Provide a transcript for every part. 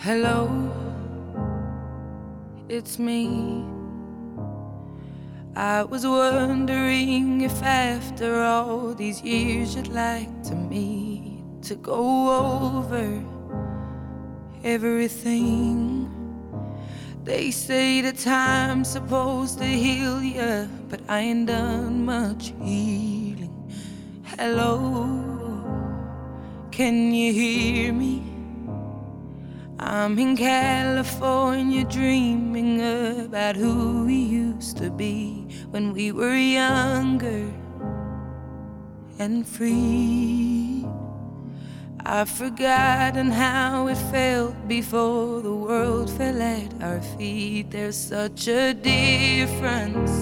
Hello, it's me. I was wondering if after all these years you'd like to meet to go over everything. They say that time's supposed to heal ya, but I ain't done much healing. Hello, can you hear me? I'm in California dreaming about who we used to be when we were younger and free. I've forgotten how it felt before the world fell at our feet. There's such a difference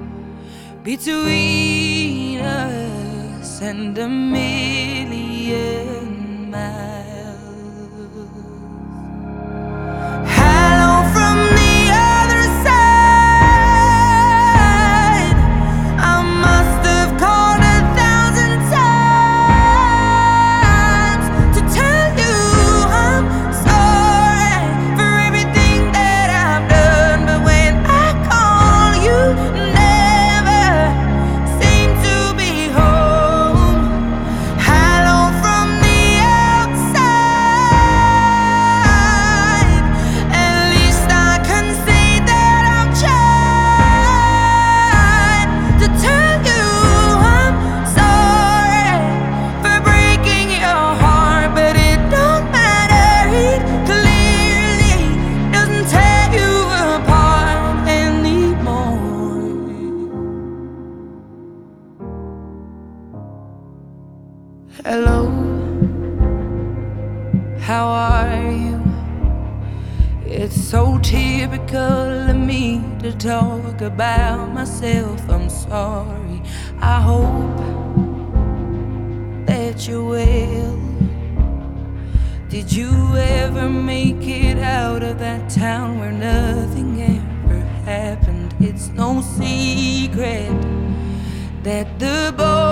between us and a million miles. Hello, how are you? It's so typical of me to talk about myself. I'm sorry. I hope that you're well. Did you ever make it out of that town where nothing ever happened? It's no secret that the boy